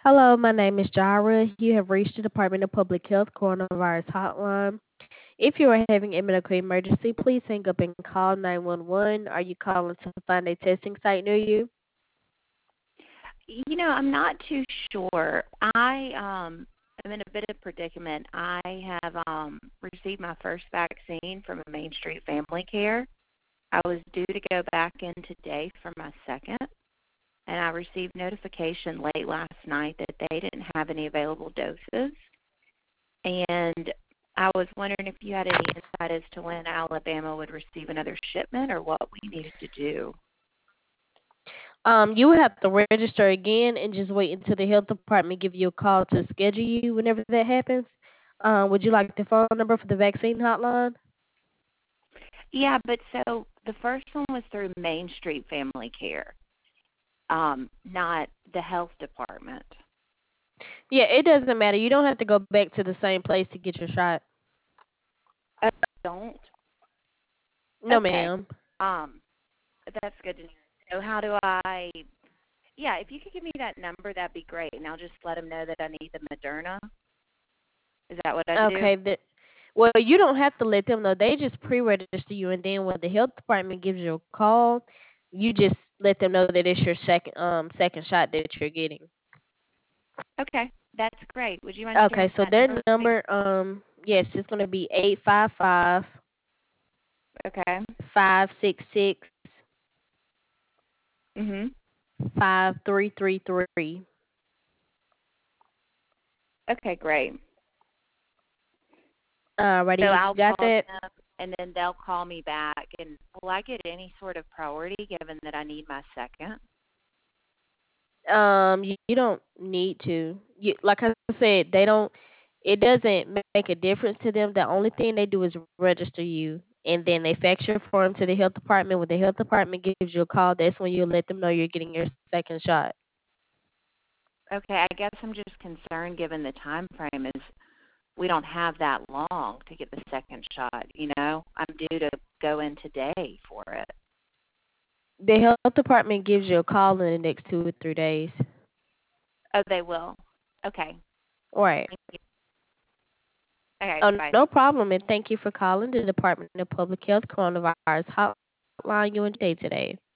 Hello, my name is Jara. You have reached the Department of Public Health Coronavirus Hotline. If you are having a medical emergency, please hang up and call 911. Are you calling to find a testing site near you? I'm not too sure. I am in a bit of predicament. I have received my first vaccine from a Main Street Family Care. I was due to go back in today for my second, and I received notification late last night that they didn't have any available doses. And I was wondering if you had any insight as to when Alabama would receive another shipment or what we needed to do. You will have to register again and just wait until the health department give you a call to schedule you whenever that happens. Would you like the phone number for the vaccine hotline? Yeah, but so the first one was through Main Street Family Care, not the health department. Yeah, it doesn't matter. You don't have to go back to the same place to get your shot. Oh, don't? No, Okay. ma'am. Um, that's good to know. So how do I? Yeah, if you could give me that number, that'd be great, and I'll just let them know that I need the Moderna. Is that what I do? Okay. Well, you don't have to let them know. They just pre-register you, and then when the health department gives you a call, you just let them know that it's your second shot that you're getting. Okay, that's great. Would you mind Okay. sharing So that their number with me? number, yes, it's gonna be 855 Okay. 566 Mhm. 5333. Okay, great. So Alrighty, you I'll got call that? them, and then they'll call me back. And will I get any sort of priority given that I need my second? You don't need to. Like I said, they don't. It doesn't make a difference to them. The only thing they do is register you, and then they fax your form to the health department. When the health department gives you a call, that's when you let them know you're getting your second shot. Okay, I guess I'm just concerned given the time frame is we don't have that long to get the second shot, I'm due to go in today for it. The health department gives you a call in the next 2 or 3 days. Oh, they will. Okay. All right. Thank you. Okay, Oh, bye. no problem, and thank you for calling the Department of Public Health Coronavirus Hotline. You enjoy your day today.